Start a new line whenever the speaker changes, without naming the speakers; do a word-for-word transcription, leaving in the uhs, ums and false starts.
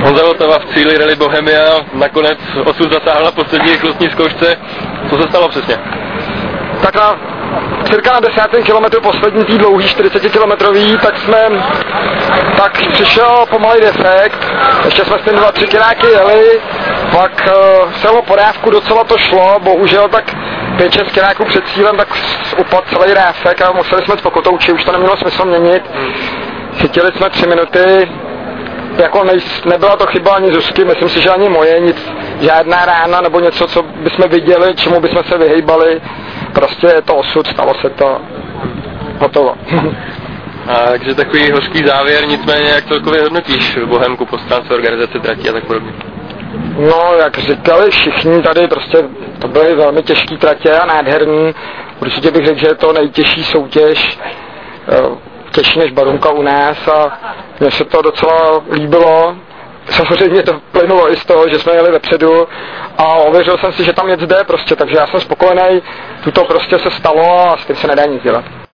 Honza Vltava v cíli Rally Bohemia nakonec osud zasáhl na poslední rychlostní zkoušce. Co se stalo přesně?
Tak na cirka na desátém kilometru poslední tý dlouhý čtyřicetikilometrový, tak jsme, tak přišel pomalý defekt, ještě jsme s tím dva třetináky jeli, pak uh, celou podávku docela to šlo, bohužel tak pět šest kiláků před cílem, tak upadl celý ráfek a museli jsme po kotouči, už to nemělo smysl měnit. Chytili jsme tři minuty, jako nej, nebyla to chyba ani Zuzky, myslím si, že ani moje, nic, žádná rána nebo něco, co bychom viděli, čemu bychom se vyhejbali. Prostě je to osud, stalo se to, hotovo.
A takže takový hořký závěr, nicméně jak celkově hodnotíš Bohemku po stránce organizace tratí a tak podobně?
No, jak říkali všichni tady, prostě to byly velmi těžké tratě a nádherný. Určitě bych řekl, že je to nejtěžší soutěž, těžší než Barunka u nás a mně se to docela líbilo. Samozřejmě to plynulo i z toho, že jsme jeli vepředu a ověřil jsem si, že tam jet jde prostě, takže já jsem spokojený, tuto prostě se stalo a s tím se nedá nic dělat.